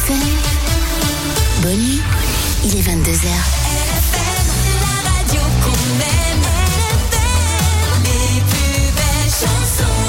LFM. Bonne nuit, il est 22h. LFM, la radio qu'on aime. LFM, les plus belles chansons.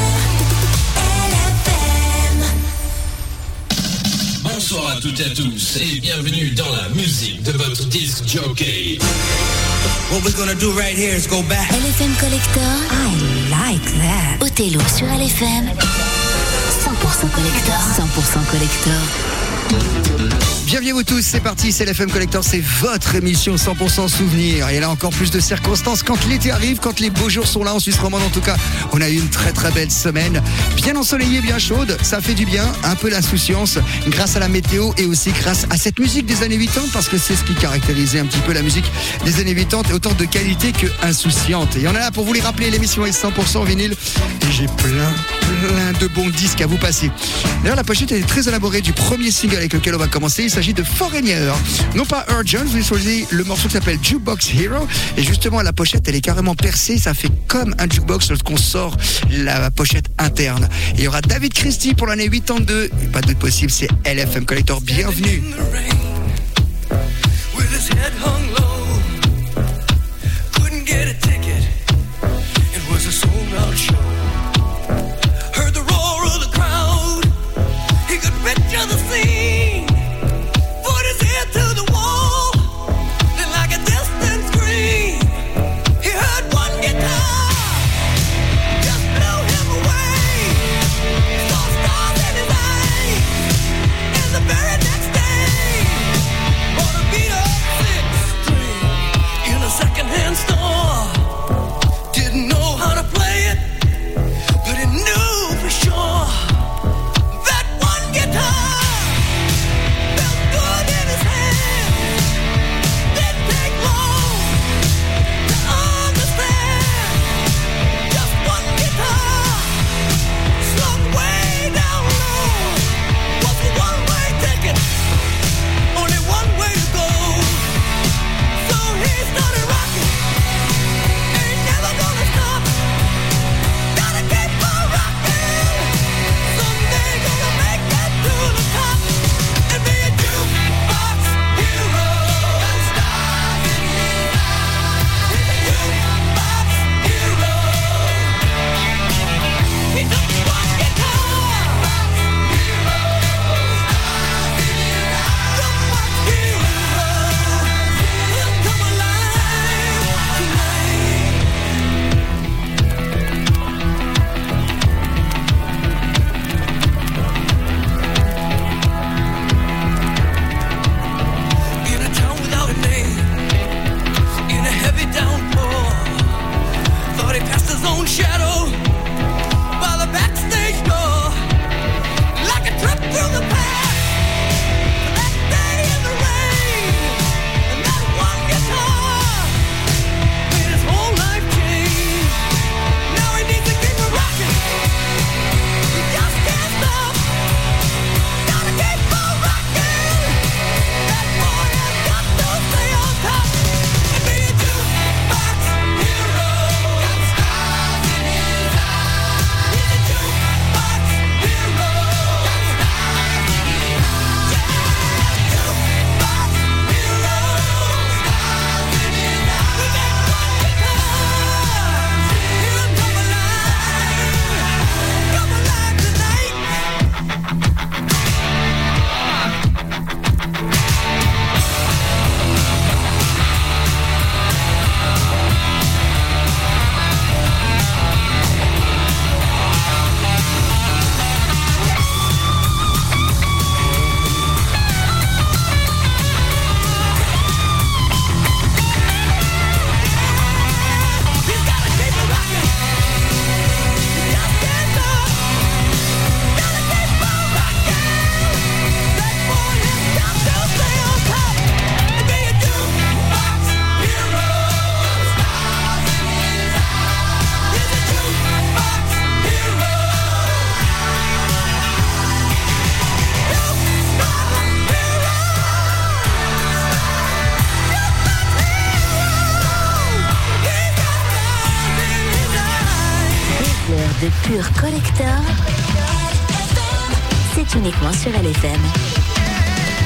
LFM. Bonsoir à toutes et à tous et bienvenue dans la musique de votre disc jockey. What we're gonna do right here is go back. LFM Collector. I like that. Othello sur LFM. 100% collector. 100% collector. Bienvenue à vous tous, c'est parti, c'est l'FM Collector, c'est votre émission 100% souvenir. Et là encore plus de circonstances quand l'été arrive, quand les beaux jours sont là en Suisse romande. En tout cas, on a eu une très très belle semaine, bien ensoleillée, bien chaude, ça fait du bien, un peu d'insouciance grâce à la météo et aussi grâce à cette musique des années 80, parce que c'est ce qui caractérisait un petit peu la musique des années 80, et autant de qualité que insouciante. Et on est là pour vous les rappeler, l'émission est 100% vinyle et j'ai plein de bons disques à vous passer. D'ailleurs, la pochette est très élaborée du premier single avec lequel on va commencer. Il s'agit de Foreigner, non pas Urgent. Vous avez choisi le morceau qui s'appelle Jukebox Hero, et justement la pochette elle est carrément percée, ça fait comme un jukebox lorsqu'on sort la pochette interne. Et il y aura David Christie pour l'année 82, et pas de doute possible, c'est LFM Collector, bienvenue. de pur collector, c'est uniquement sur LFM.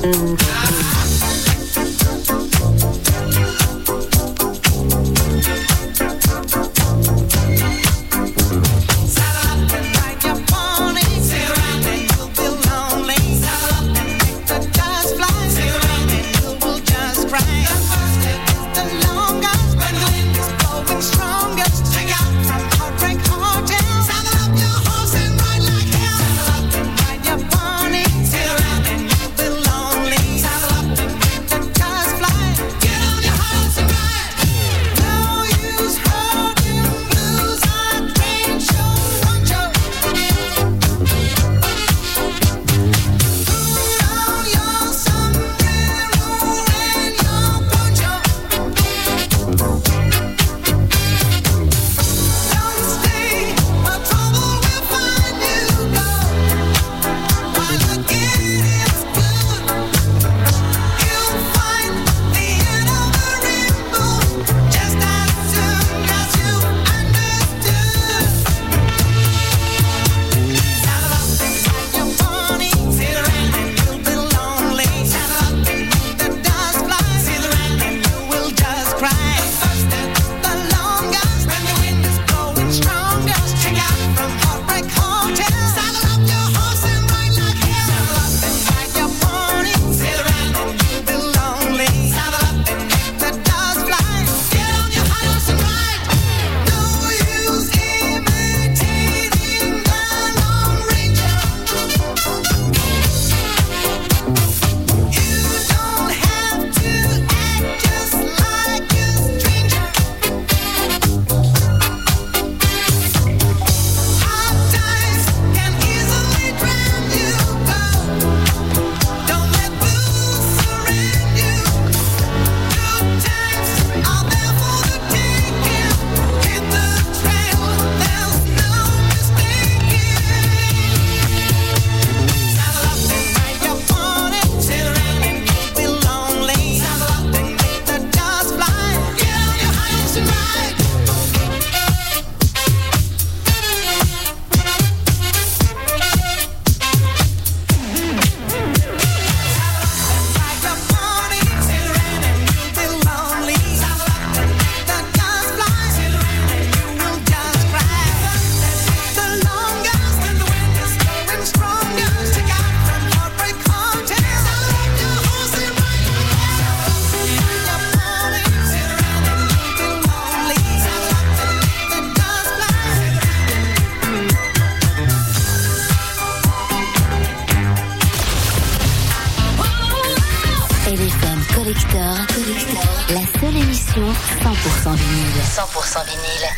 La seule émission 100% vinyle. 100% vinyle.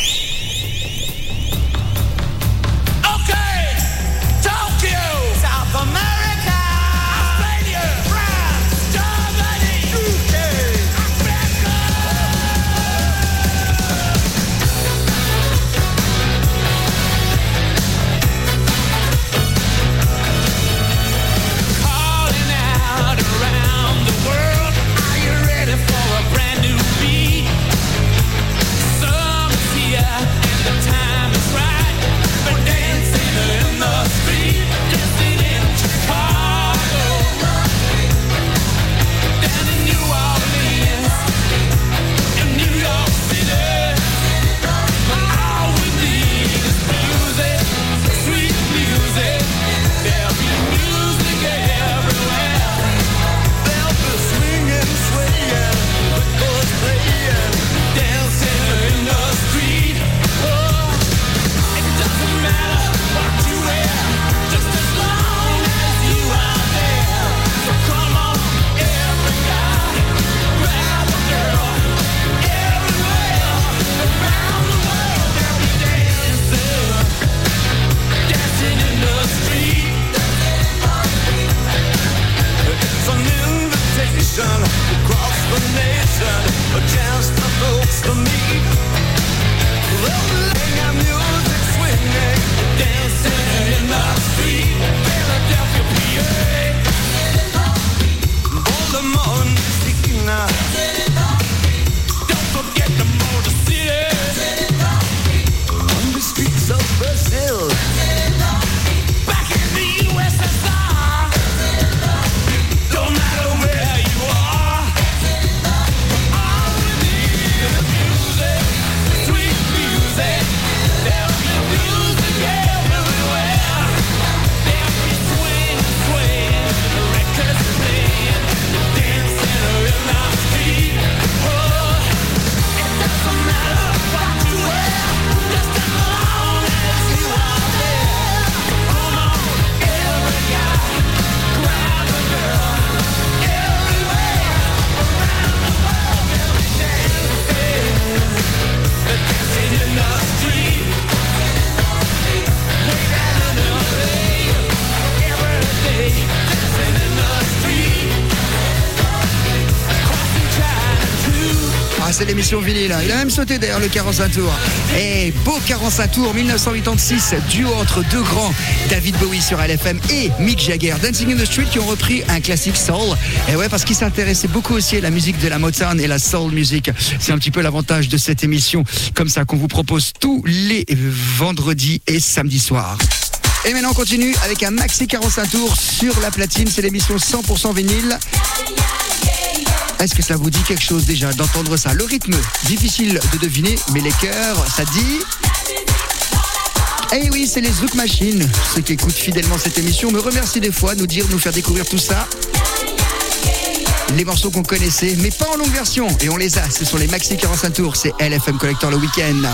Okay, Tokyo, South America, Australia, France, Germany, UK, Africa. Calling out around the world, are you ready for a brand new beat? Summer's c'est l'émission vinyle. Il a même sauté derrière le 45 tours. Et beau 45 tours, 1986, duo entre deux grands, David Bowie sur LFM et Mick Jagger, Dancing in the Street, qui ont repris un classique soul. Et ouais, parce qu'ils s'intéressaient beaucoup aussi à la musique de la Motown et la soul music. C'est un petit peu l'avantage de cette émission, comme ça, qu'on vous propose tous les vendredis et samedis soirs. Et maintenant on continue avec un maxi 45 tours sur la platine, c'est l'émission 100% vinyle. Est-ce que ça vous dit quelque chose déjà d'entendre ça? Le rythme, difficile de deviner, mais les chœurs, ça dit... Eh oui, c'est les Zouk Machines. Ceux qui écoutent fidèlement cette émission me remercient des fois, nous faire découvrir tout ça. Les morceaux qu'on connaissait, mais pas en longue version. Et on les a, ce sont les maxi 45 tours, c'est LFM Collector le week-end.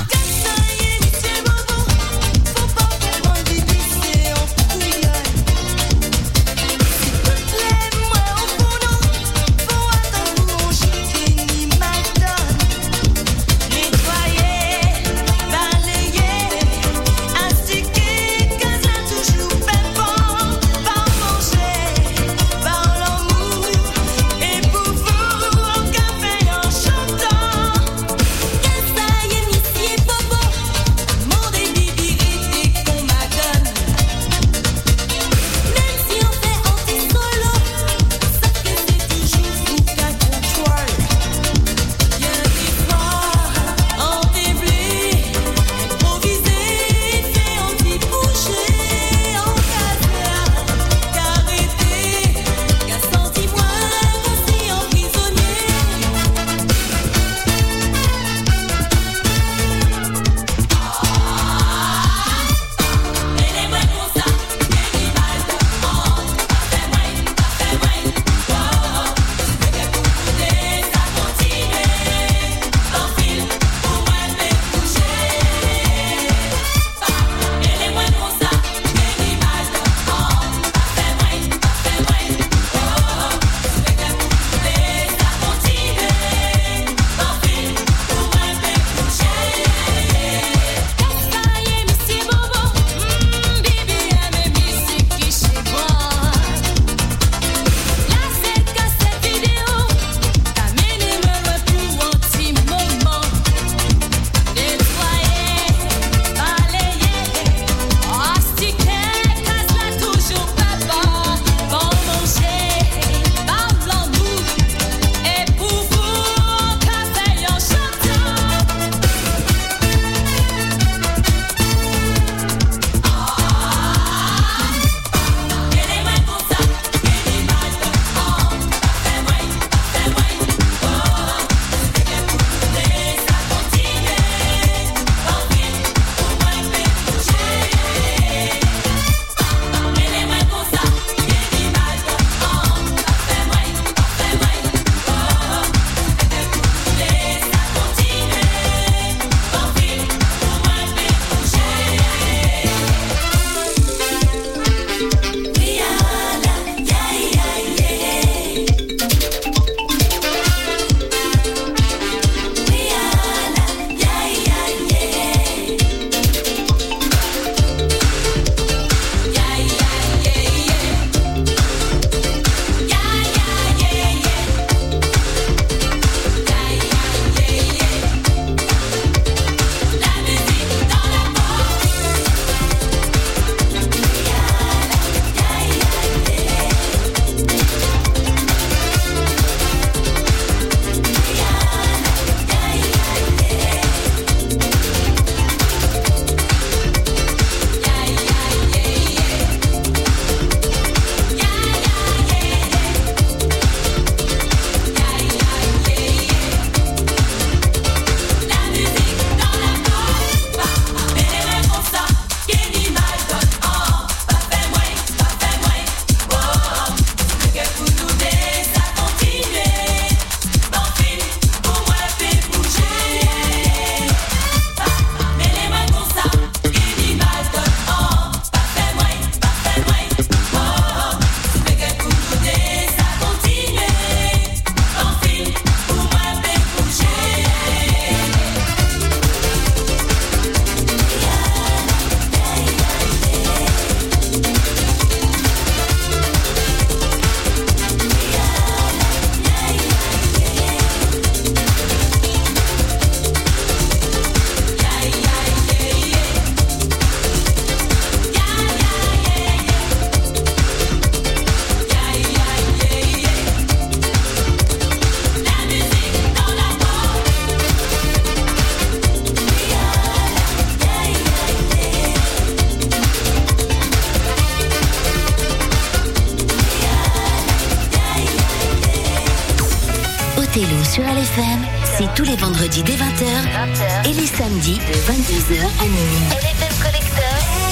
Bobo, sur LFM, c'est tous les vendredis dès 20h et les samedis de 22h à minuit. LFM Collector.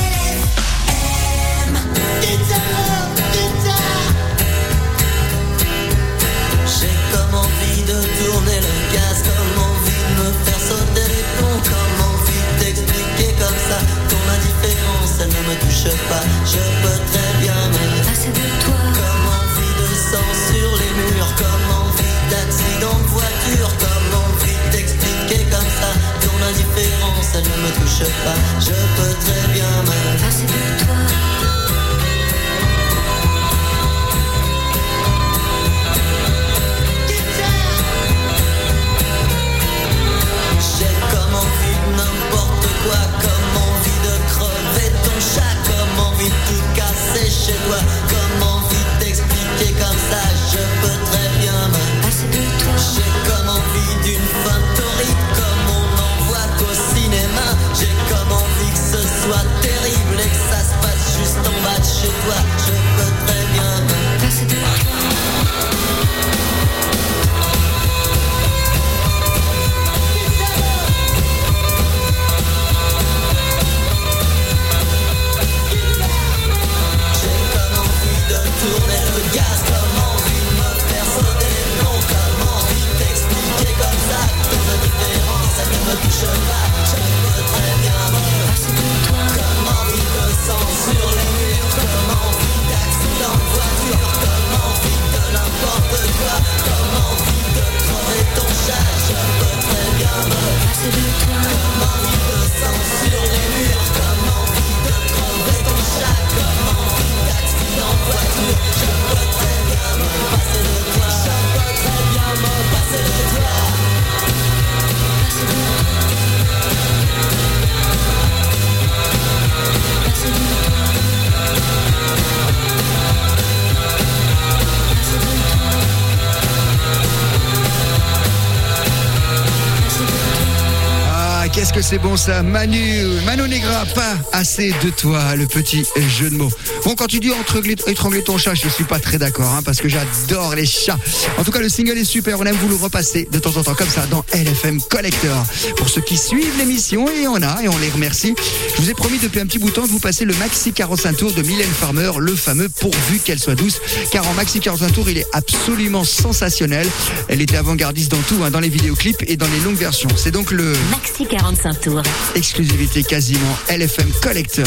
J'ai comme envie de tourner le gaz, comme envie de me faire sauter les plombs, comme envie d'expliquer comme ça ton indifférence, elle ne me touche pas. Je peux très bien me passer de toi. Comme envie de sang sur les murs, comme envie d'accident de voiture, comme envie d'expliquer comme ça ton indifférence, elle ne me touche pas. Je peux très bien me passer de toi. Comme envie de crever ton chat, comme envie de tout casser chez toi, comme envie d'expliquer comme ça, je peux très bien me passer de toi. J'ai comme envie d'une fin torride, comme on n'en voit qu'au cinéma. J'ai comme envie que ce soit terrible et que ça se passe juste en bas de chez toi. Je peux très bien me passer de toi. Tourner le gaz, comme envie de me faire sauter les plombs, comme envie d'expliquer comme ça ton indifférence, elle ne me touche pas. Je peux très bien me passer de toi. Comme envie de sang sur les murs, comme envie d'accident de voiture, comme envie de n'importe quoi, comme envie de crever ton chat. Je peux très bien me passer de toi. Comme envie de sang sur les murs, comme envie de crever ton chat, comme envie d'accident de voiture. Je peux très bien me passer de toi. Je peux très bien me passer de toi. Passer de toi. Passer de toi. Passer de toi. Ah, qu'est-ce que c'est bon ça, Mano Negra, pas assez de toi, le petit jeu de mots. Bon, quand tu dis étrangler ton chat, je suis pas très d'accord, hein, parce que j'adore les chats. En tout cas, le single est super, on aime vous le repasser de temps en temps comme ça dans LFM Collector. Pour ceux qui suivent l'émission, et on les remercie. Je vous ai promis depuis un petit bout de temps de vous passer le maxi 45 tours de Mylène Farmer, le fameux Pourvu qu'elle soit douce, car en maxi 45 tours, il est absolument sensationnel. Elle était avant-gardiste dans tout, hein, dans les vidéoclips et dans les longues versions. C'est donc le Maxi 45 tours. exclusivité quasiment LFM Collector.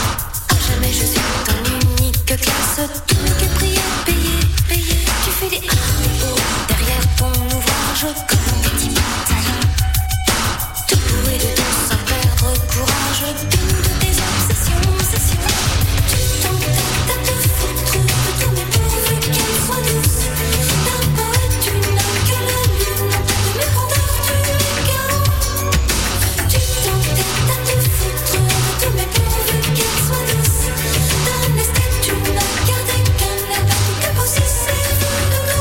Jamais je suis ton unique classe, tout n'est que prier, payer, payer. Tu fais des large comme un petit pantalon. Debout et debout sans perdre courage, une de tes obsessions, obsessions. Tu t'entêtes à te foutre de tout, mais pourvu qu'elle soit douce. D'un poète, tu n'as que la lune, de mes rondeurs, tu es chaos. Tu t'entêtes à te foutre de tout, mais pourvu qu'elle soit douce. D'un esthète, tu n'as gardé qu'un air, que possible c'est de nous.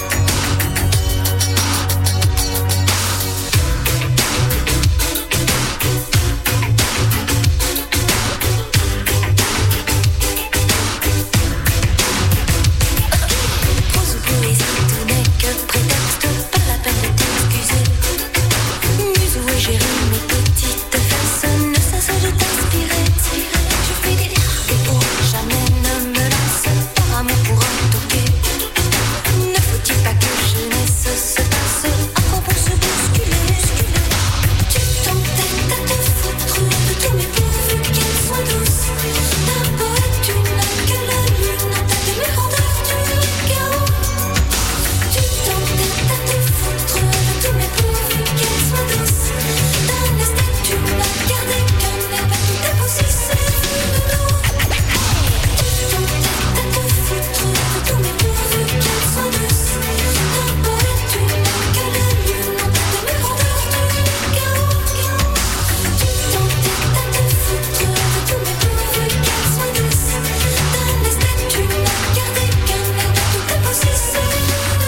Prose ou poésie, tout n'est que prétexte, pas la peine de t'excuser. Muse ou égérie, mes petites fesses ne cessent de t'inspirer. Je fais des hauts, jamais ne me lasse, par amour pour un toqué. Ne faut-il pas que jeunesse se passe, à propos se bousculer. Tu t'entêtes à te foutre de tout, mais pourvu qu'elle soit douce. D'un poète, tu n'as que la lune, en tête de mes rondeurs, tu es chaos. Tu t'entêtes à te foutre de tout, mais pourvu qu'elle soit douce. D'un esthète, tu n'as gardé qu'un air, tout est possible, c'est de nous. Tu t'entêtes à te foutre de tout, mais pourvu qu'elle soit douce. D'un poète, tu n'as que la lune, en tête de mes rondeurs, tu es chaos. Tu t'entêtes à te foutre de tout, mais pourvu qu'elle soit douce. D'un esthète, tu n'as gardé qu'un air, tout est possible, c'est de nous.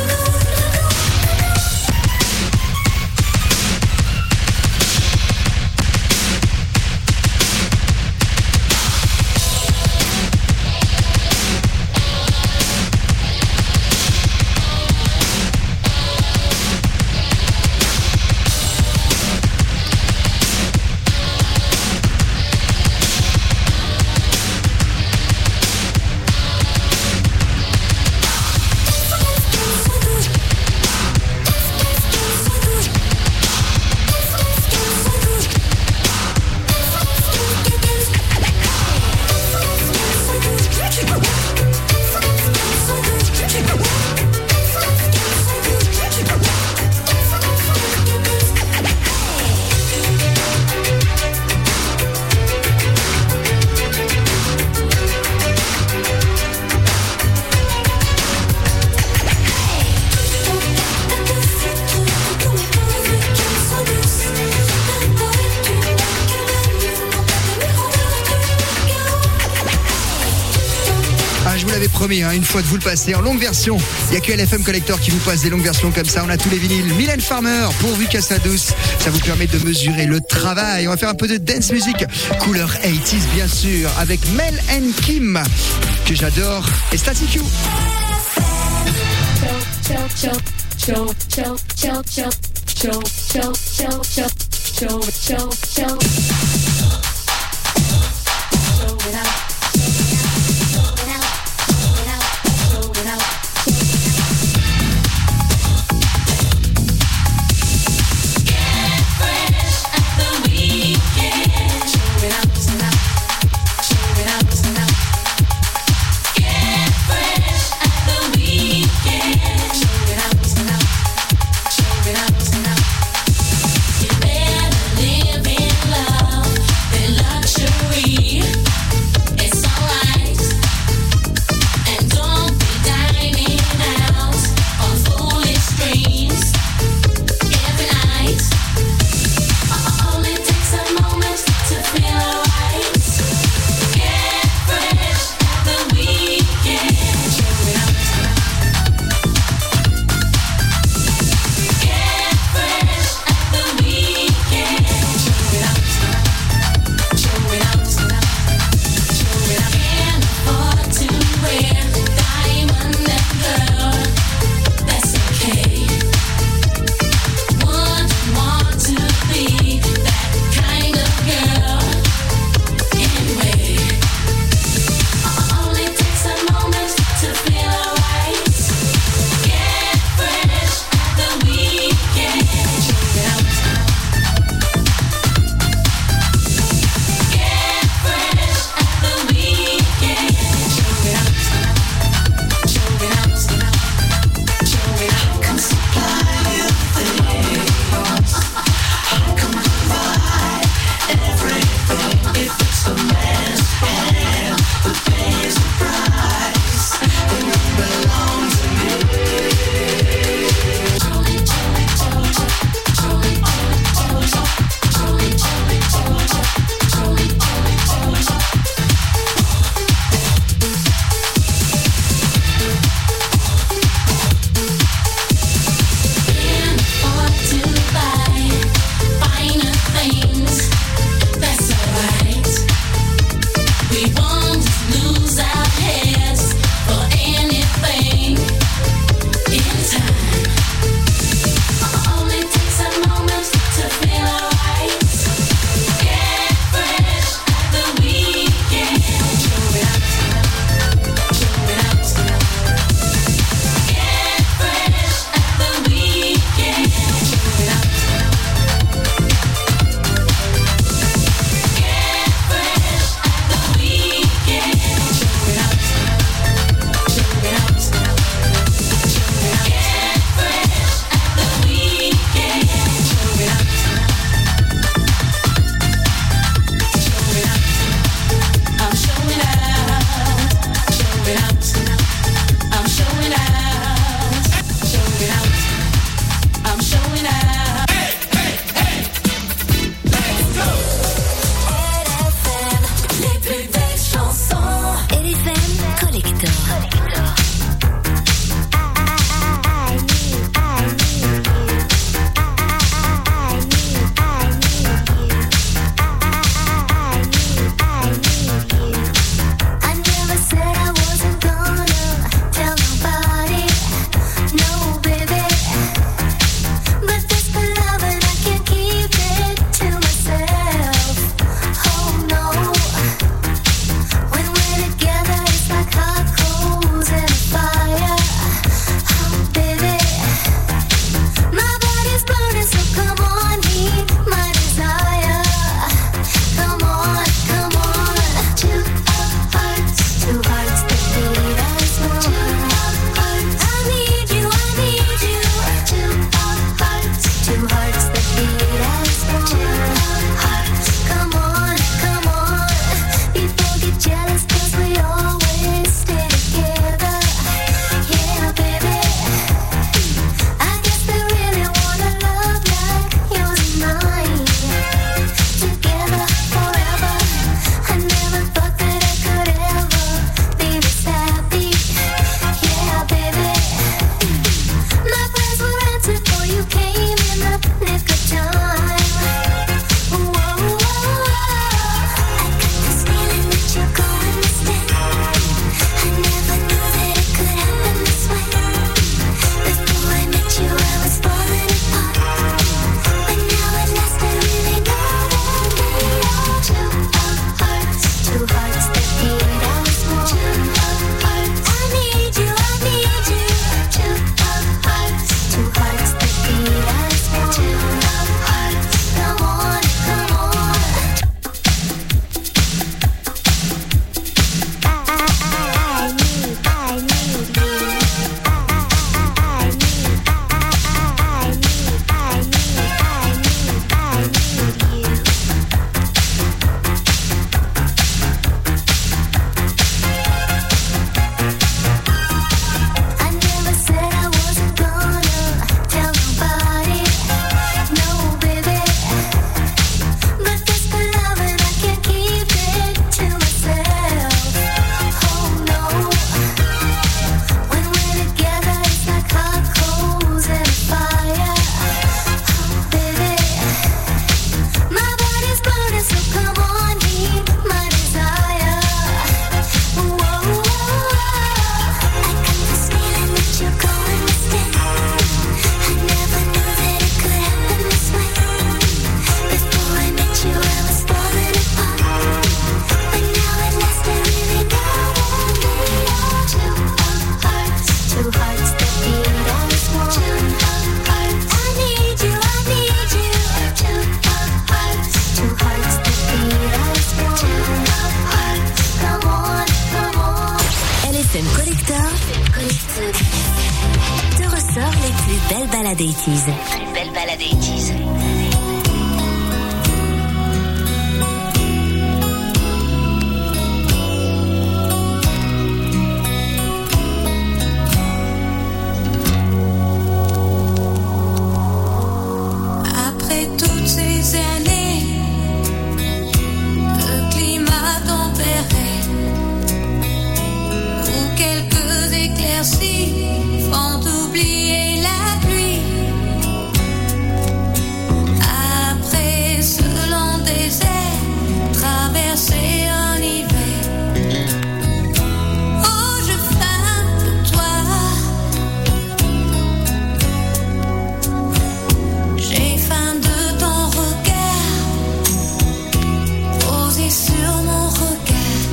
Ah, je vous l'avais promis, une fois de vous le passer en longue version. Il n'y a que LFM Collector qui vous passe des longues versions comme ça. On a tous les vinyles. Mylène Farmer, pourvu qu'elle soit douce. Ça vous permet de mesurer le travail. On va faire un peu de dance music. Couleur 80s, bien sûr, avec Mel and Kim, que j'adore, et Static Q. Live in love. plus belle balade 80s. Plus belle balade 80s. Après toutes ces années de climat tempéré, où quelques éclaircies font oublier la pluie. Après ce long désert, traverser un hiver. Oh, je faim de toi. J'ai faim de ton regard posé sur mon regard,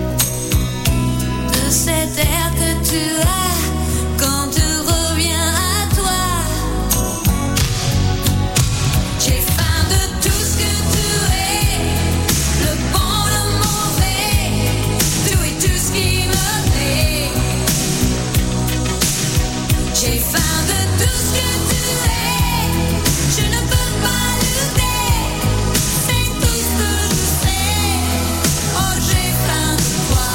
de cet air que tu as quand tu reviens à toi. J'ai faim de tout ce que tu es, le bon, le mauvais, tout et tout ce qui me plaît. J'ai faim de tout ce que tu es, je ne peux pas lutter, c'est tout ce que je sais. Oh, j'ai faim de toi.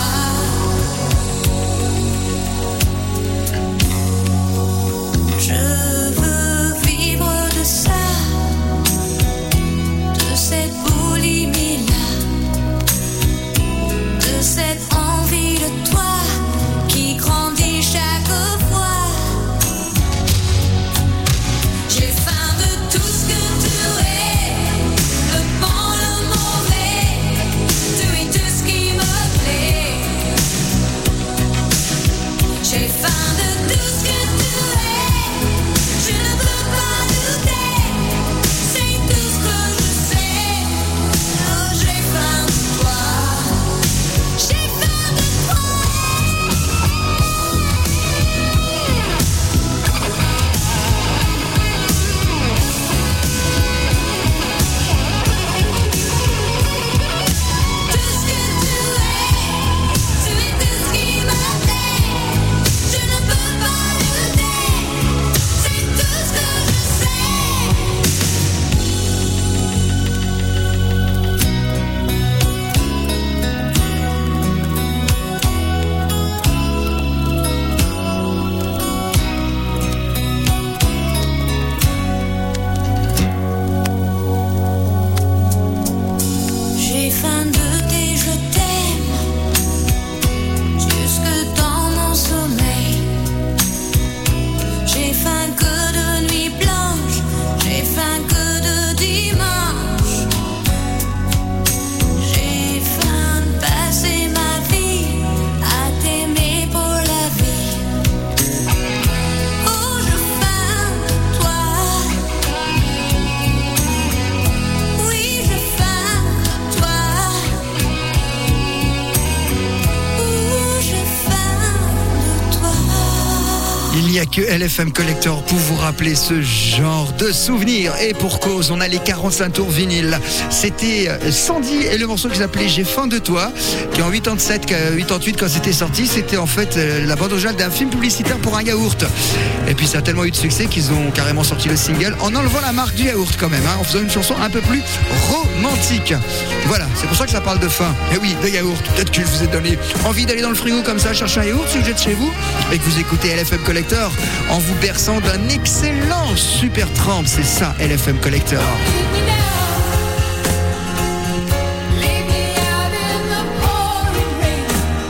Je veux vivre de ça, de cette boulimie-là, de cette envie de toi qui grandit chaque fois. J'ai faim de tout ce que tu es, le bon, le mauvais, tout et tout ce qui me plaît. J'ai faim de tout ce que tu es, je ne peux pas douter, c'est tout ce que je sais. Oh, j'ai faim de toi, j'ai faim de toi. Tout ce que tu es, tout et tout ce qui me plaît, je ne peux pas douter, c'est tout ce que je sais. J'ai faim de tes je t'aime, jusque dans mon sommeil. J'ai faim que de nuit blanche, j'ai faim que de dimanche. J'ai faim de passer ma vie à t'aimer pour la vie. Oh, je faim de toi. Oui, je faim de toi. Oh, je faim de toi. Il n'y a que LFM Collector pour vous rappeler ce genre de souvenirs. Et pour cause, on a les 45 tours vinyle. C'était Sandy et le morceau qui s'appelait J'ai faim de toi, qui en 88 quand c'était sorti, c'était en fait la bande originale d'un film publicitaire pour un yaourt. Et puis ça a tellement eu de succès qu'ils ont carrément sorti le single en enlevant la marque du yaourt quand même, en faisant une chanson un peu plus romantique. Voilà, c'est pour ça que ça parle de faim. Et oui, de yaourt. Peut-être que je vous ai donné envie d'aller dans le frigo comme ça, chercher un yaourt si vous êtes chez vous et que vous écoutez LFM Collector en vous berçant d'un excellent super tramp. C'est ça, LFM Collector. Leave me out in the pouring rain,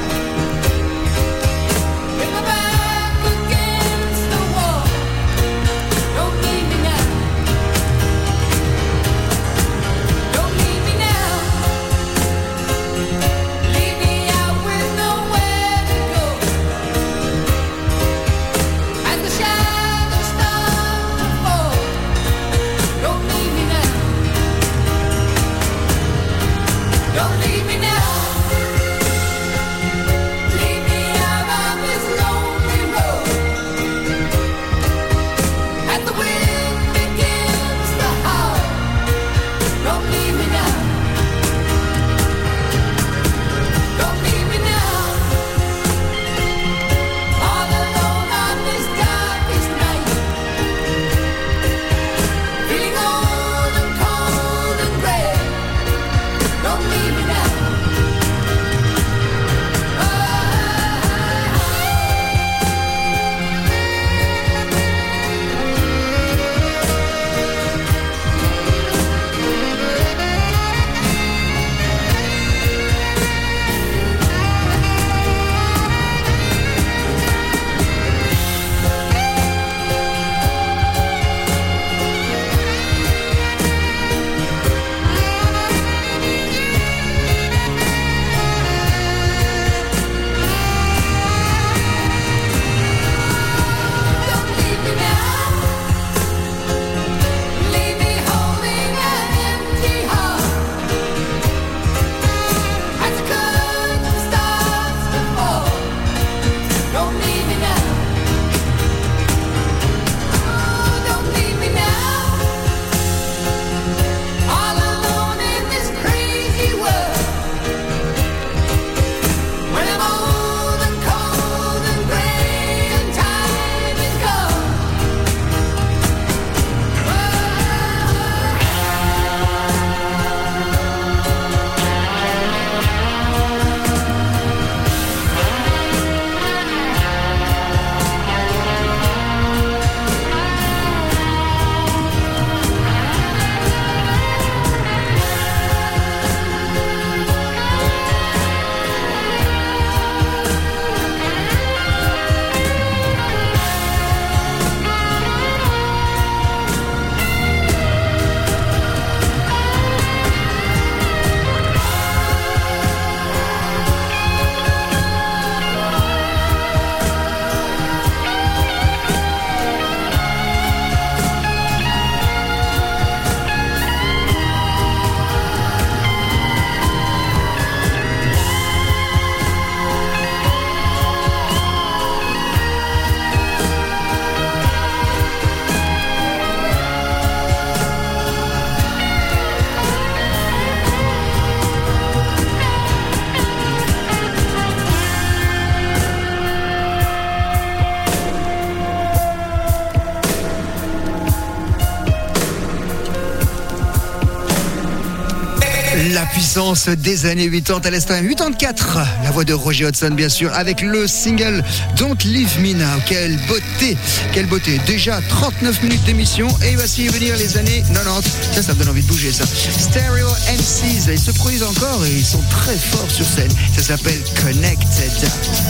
with my back against the wall. Don't leave me now. Don't leave me now. Leave me out with nowhere to go. As the shadows start to fall. Don't leave me now. La puissance des années 80 à l'instant 84. La voix de Roger Hodgson, bien sûr, avec le single Don't Leave Me Now. Quelle beauté, quelle beauté. Déjà 39 minutes d'émission et il va s'y venir les années 90. Ça me donne envie de bouger, ça. Stereo MCs, ils se produisent encore et ils sont très forts sur scène. Ça s'appelle Connected.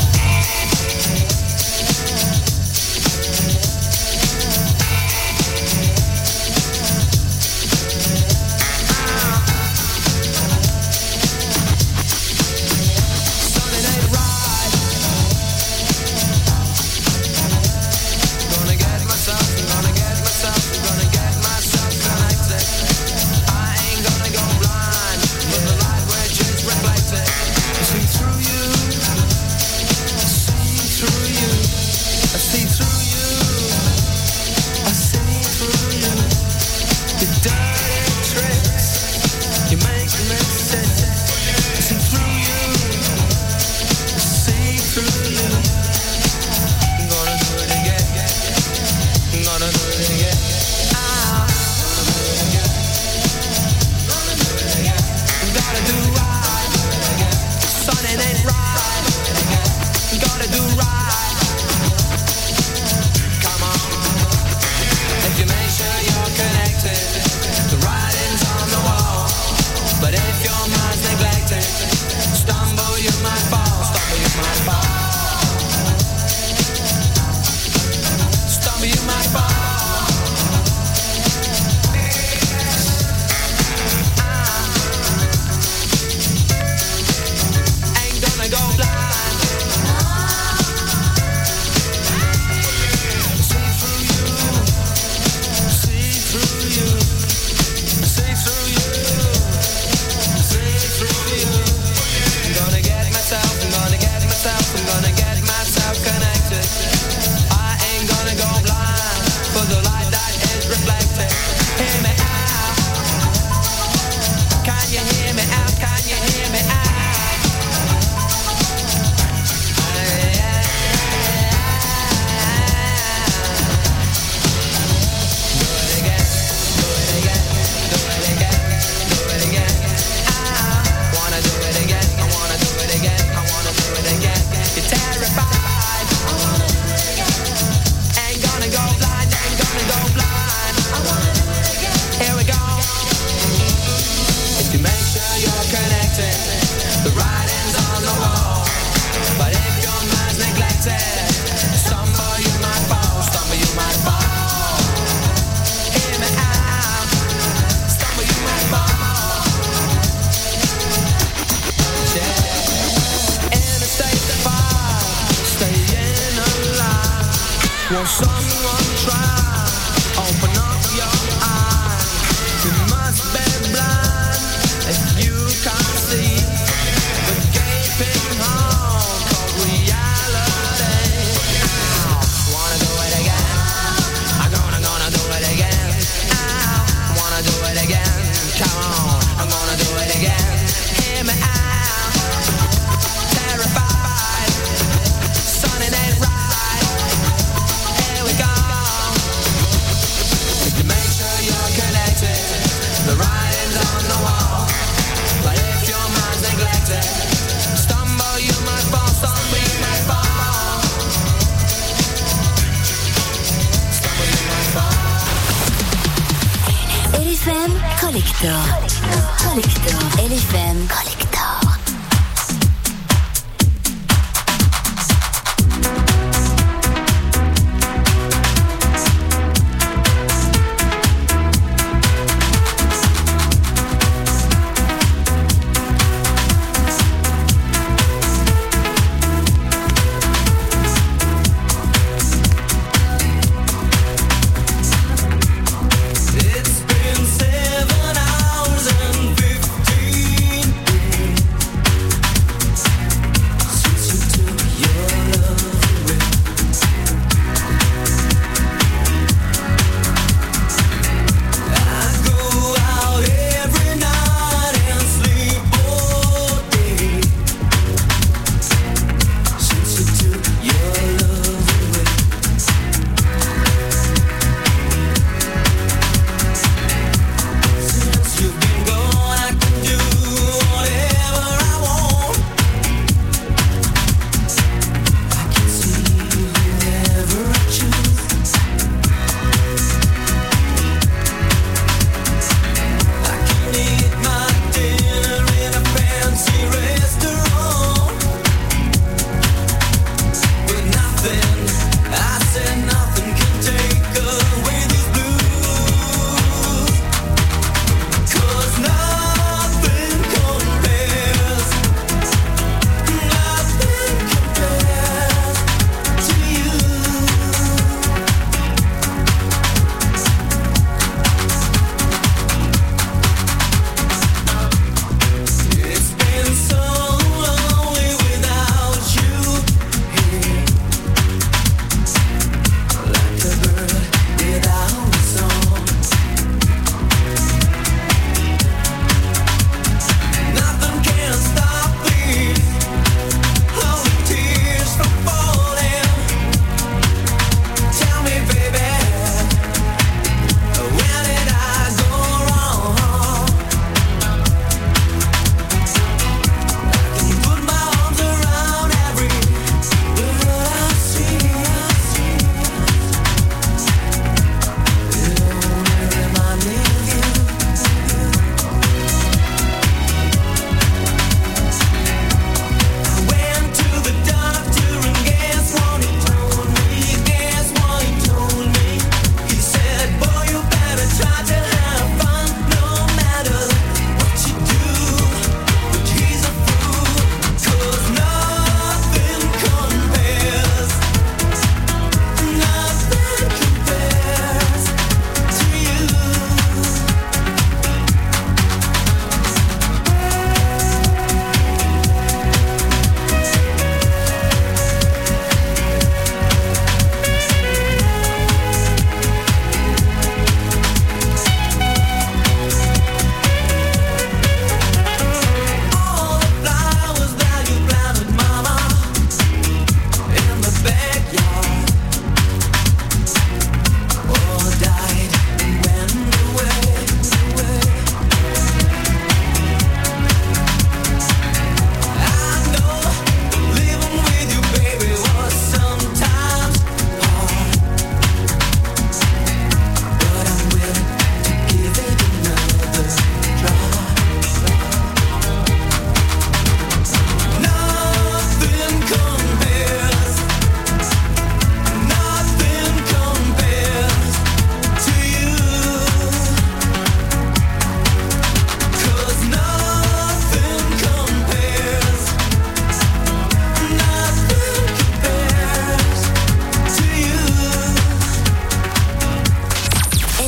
LFM Collector. It's been 7 hours and 15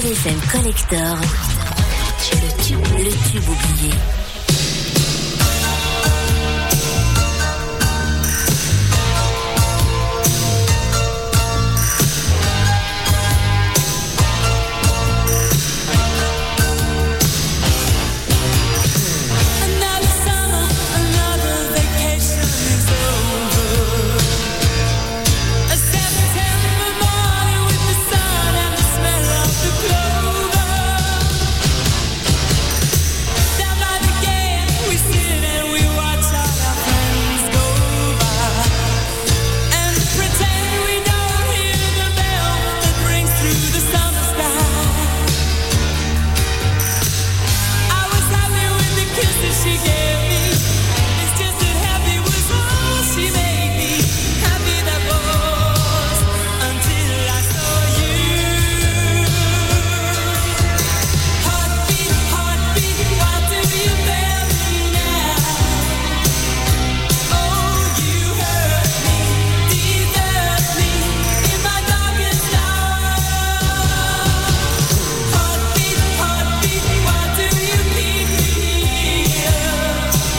LFM Collector. Le tube oublié. Another summer, another vacation is over. A September morning with the sun and the smell of the clover. Down by the gate we sit and we watch all our friends go by, and pretend we don't hear the bell that rings through the summer sky. I was happy with the kisses she gave me. It's just that happy was all she made me. Happy that was until I saw you. Heartbeat, heartbeat, why do you fail me now? Oh, you hurt me, desert me in my darkest hour. Heartbeat, heartbeat, why do you keep me here?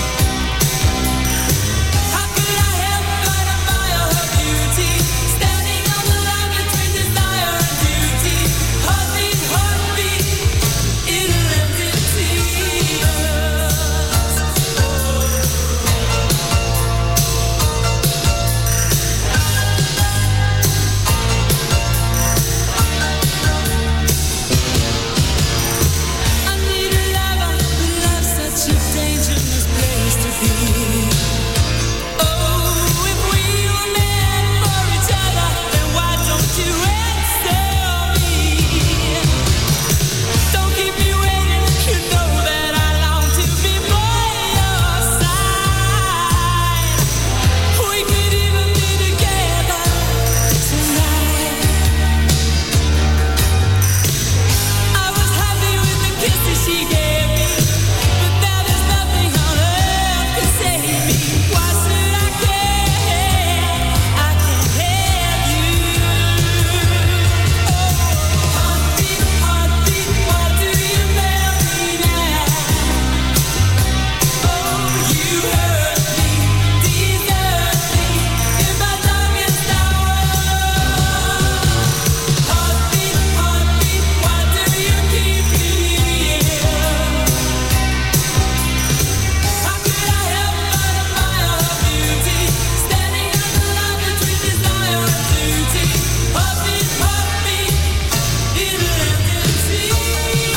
How could I help but admire her beauty, standing on the line between desire and duty? Heartbeat, heartbeat, it'll end in tears. I need a lover, but love's such a dangerous place to be. Oh, if we were meant for each other, then why don't you answer me? Don't keep me waiting, you know that I long to be by your side. We could even be together tonight. I was happy with the kisses she gave me, but now there's nothing on earth can save me. Why should I care? I can't have you. Oh, heartbeat, heartbeat, why do you fail me now? Oh, you hurt me, desert me in my darkest hour. Heartbeat, heartbeat, why do you keep me here? How could I help but admire her beauty, standing on the line between desire and duty? Heartbeat, heartbeat, it'll end in tears.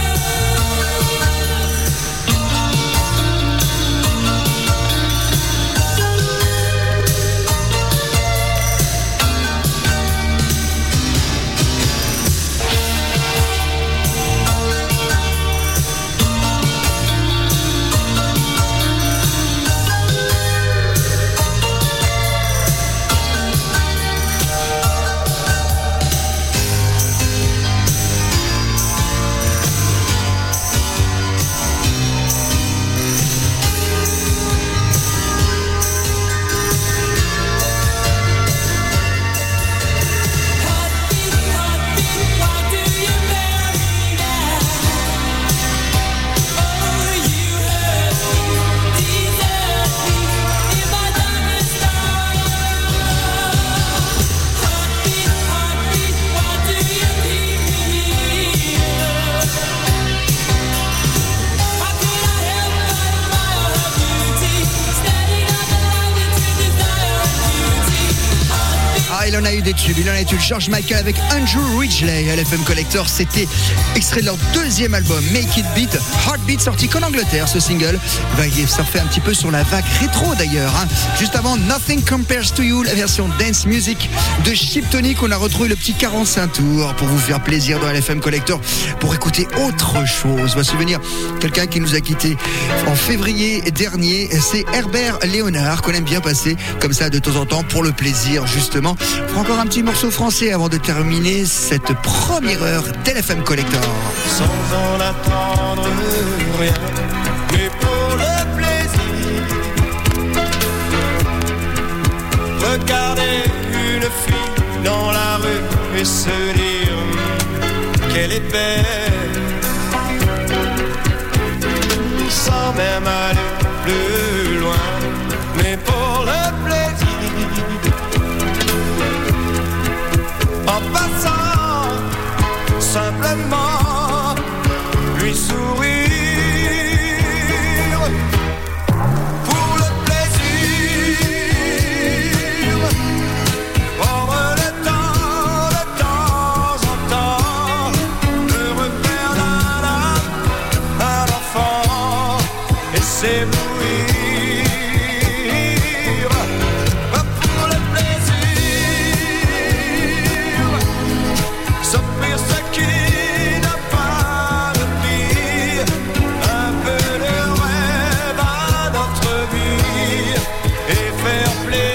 Heartbeat, heartbeat, why do you fail me now? Oh, you hurt me, desert me in my darkest hour. Heartbeat, heartbeat, why do you keep me here? How could I help but admire her beauty, standing on the line between desire and duty? Ah, il en a eu des tubes, il en a eu des tubes. George Michael avec Andrew Ridgeley, LFM Collector, c'était extrait de leur deuxième album, Make It Beat. Heartbeat, sorti qu'en Angleterre, ce single. Il va surfer un petit peu sur la vague rétro d'ailleurs. Juste avant, Nothing Compares to You, la version dance music de Chip Tonic. On a retrouvé le petit 45 tours pour vous faire plaisir dans LFM Collector, pour écouter autre chose. On va se souvenir quelqu'un qui nous a quitté en février dernier. C'est Herbert Léonard, qu'on aime bien passer comme ça de temps en temps pour le plaisir, justement. On fera encore un petit morceau français avant de terminer cette première heure d'LFM Collector. Sans en attendre rien, mais pour le plaisir. Regarder une fille dans la rue et se dire qu'elle est belle, sans même aller plus loin, mais pour le plaisir, en passant, simplement lui sourire. Pour le plaisir, prendre le temps de temps en temps, de refaire d'un âme un enfant et s'éblouir. Pour le plaisir, s'offrir ce qui n'a pas de prix, un peu de rêve à notre vie et faire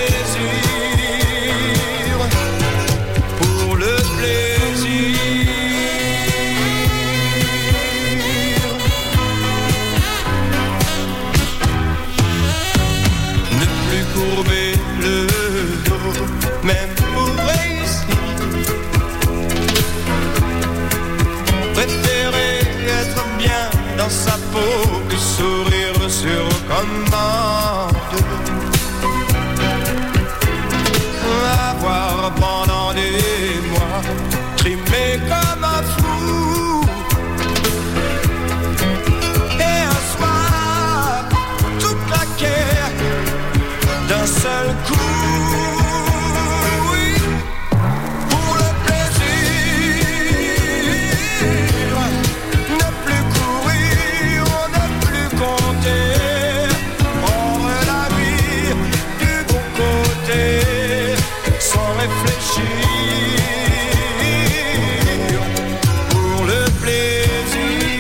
plaisir. Pour le plaisir, ne plus courber le dos, même pour réussir. Préférer être bien dans sa peau que sourire sur commande. Avoir pendant des mois trimé comme un fou, et un soir tout claquer d'un seul coup. Oui, pour le plaisir, ne plus courir, ne plus compter, prendre la vie du bon côté, sans réfléchir. Pour le plaisir,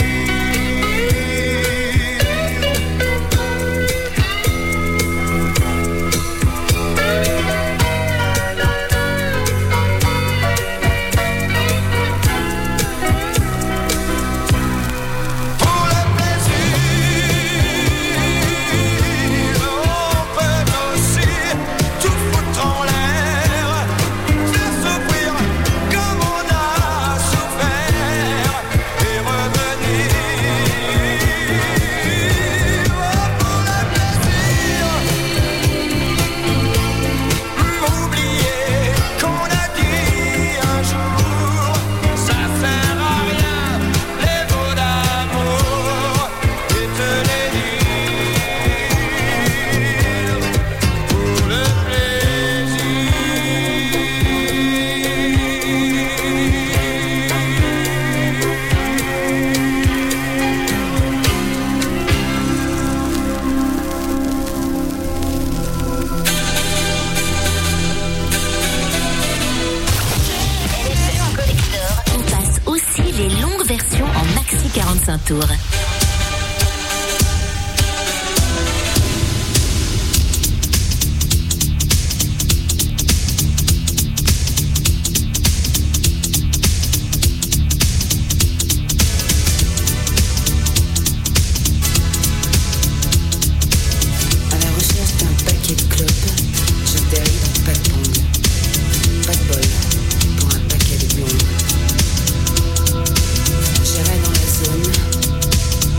pour le plaisir, on peut aussi tout foutre en l'air, faire souffrir comme on a souffert et revenir. Pour le plaisir, oublier qu'on a dit un jour, ça sert à rien les mots d'amour, et te les dire. Pour le On passe aussi les longues versions en maxi 45 tours. À la recherche d'un paquet de clopes, j'atterris dans pas de bande. Pas de bol pour un paquet de blondes. J'irai dans la zone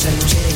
s'allonger